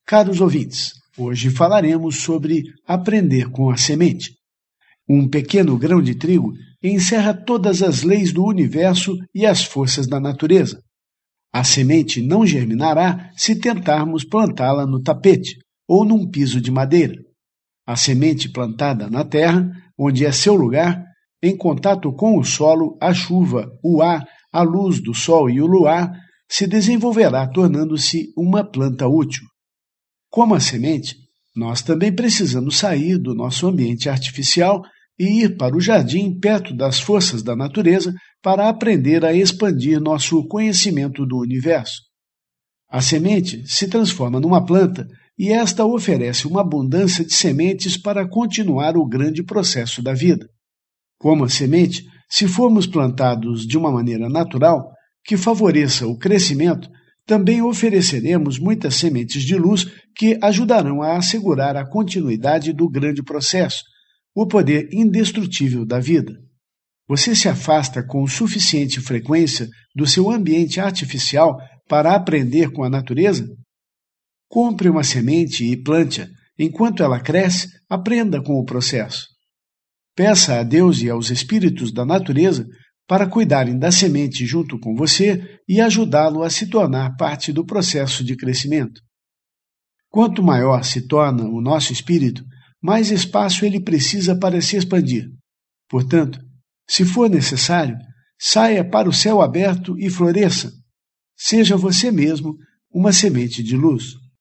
Caros ouvintes, hoje falaremos sobre aprender com a semente. Um pequeno grão de trigo encerra todas as leis do universo e as forças da natureza. A semente não germinará se tentarmos plantá-la no tapete ou num piso de madeira. A semente plantada na terra, onde é seu lugar, em contato com o solo, a chuva, o ar, a luz do sol e o luar, se desenvolverá tornando-se uma planta útil. Como a semente, nós também precisamos sair do nosso ambiente artificial e ir para o jardim perto das forças da natureza para aprender a expandir nosso conhecimento do universo. A semente se transforma numa planta e esta oferece uma abundância de sementes para continuar o grande processo da vida. Como a semente, se formos plantados de uma maneira natural, que favoreça o crescimento, também ofereceremos muitas sementes de luz que ajudarão a assegurar a continuidade do grande processo, o poder indestrutível da vida. Você se afasta com suficiente frequência do seu ambiente artificial para aprender com a natureza? Compre uma semente e plante-a. Enquanto ela cresce, aprenda com o processo. Peça a Deus e aos espíritos da natureza para cuidarem da semente junto com você e ajudá-lo a se tornar parte do processo de crescimento. Quanto maior se torna o nosso espírito, mais espaço ele precisa para se expandir. Portanto, se for necessário, saia para o céu aberto e floresça. Seja você mesmo uma semente de luz.